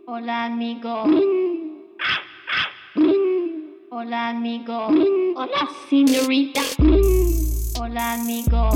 Hola amigo. Hola amigo. Hola señorita. Hola amigo.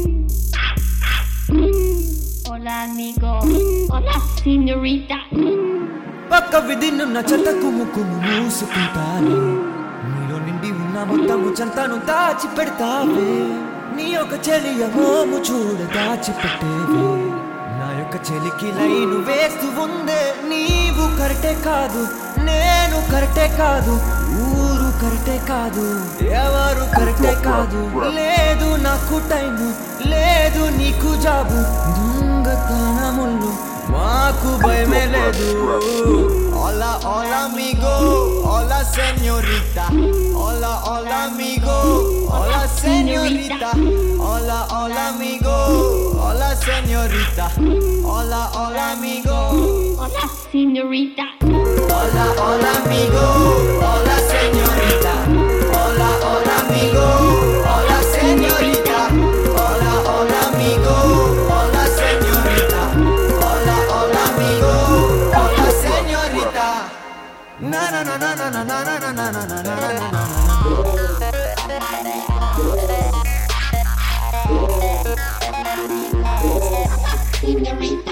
Hola amigo. Hola señorita. పక్క విధినున్న చెత్తకు ముక్కును మూసుకుంటాను. నీలో నిండి ఉన్న మొత్తము చెంతను దాచి పెడతావే. నీ యొక్క చెలియ మోము చూడ దాచి పెట్టేవే. నా యొక్క చెలికి లైను వేస్తూ ఉందే. నీవు కరెక్టే కాదు, నేను కరెక్టే కాదు, ఊరు కరెక్టే కాదు, ఎవరు కరెక్టే కాదు. లేదు నాకు టైము, లేదు నీకు జాబు, దొంగతనములు మాకు భయమే లేదు. Hola, hola amigo, hola señorita. Hola, hola amigo, hola señorita. Hola, hola amigo, hola señorita. Hola, hola amigo, Hola señorita. hola, hola amigo, hola señorita. Hola, hola amigo, hola señorita. Hola, hola amigo, hola señorita. Hola, hola amigo, hola señorita. Na na na na na na na na na na na na na na. Señorita.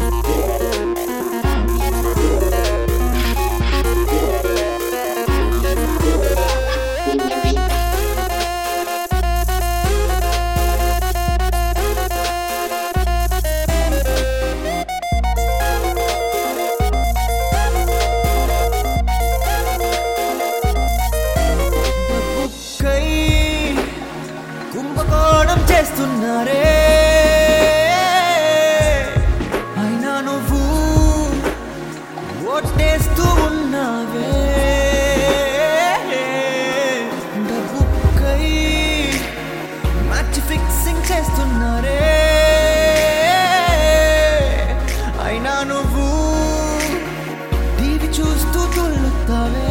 డబ్బుకై కుంభకోణం చేస్తున్నారే. అయినా నువ్వు ఓటేస్తూ ఉన్నావే. డబ్బుకై match fixing చేస్తున్నారే. అయినా నువ్వు TV చూస్తూ తుల్లుతావే.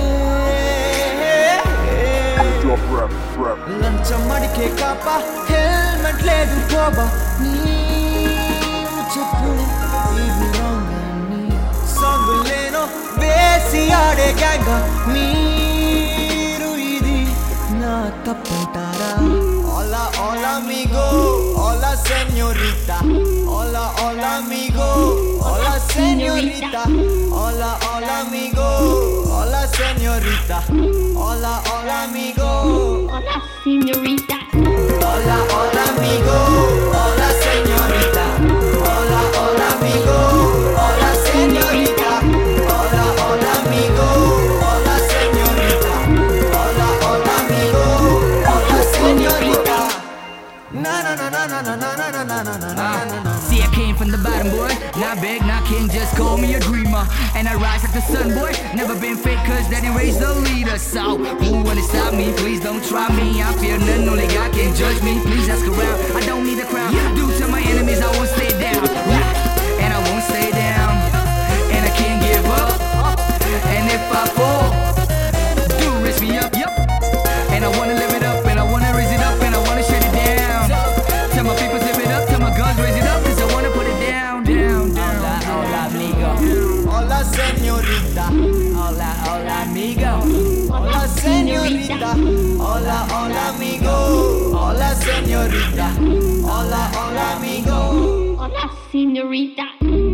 లంచం అడికే కాప, హెల్మెట్ లేదు కోబా. నీవు చెప్పు ఇది రాంగ్ అని. సాంగ్ లేనో వేసి ఆడే గ్యాంగ్. మీరు ఇది నా తప్పంటారా? Hola, hola amigo, hola señorita. Hola, hola amigo, hola señorita. Hola, hola amigo, hola señorita. Hola, hola amigo. Hola señorita. Hola, hola amigo, hola señorita. Hola, hola amigo, hola señorita. Hola, hola amigo, hola señorita. Hola, hola amigo, hola señorita. Na na na na na na na na na na na na na. See, I came from the bottom, boy. Not big, not king, just call me a dreamer. And I rise like the sun, boy. Never been fake, cause daddy raised the leader. So, who wanna stop me? Please don't try me. I fear none, only God can judge me. Please ask around, I don't need a crown. Due to my enemies, I won't stay down. And I won't stay down. And I can't give up. And if I fall, do raise me up, yup. And I wanna live it up, and I wanna raise it up, and I wanna shut it down. Tell my people live it up, tell my guns raise it up, cause I wanna put it down, down, down. Hola, hola amigo. Hola señorita. Hola, hola amigo. Hola señorita. Hola, hola amigo. Hola señorita. Hola, hola amigo. Hola señorita.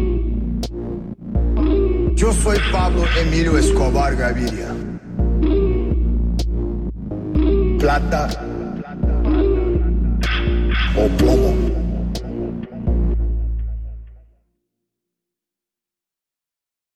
Yo soy Pablo Emilio Escobar Gaviria. Plata o plomo.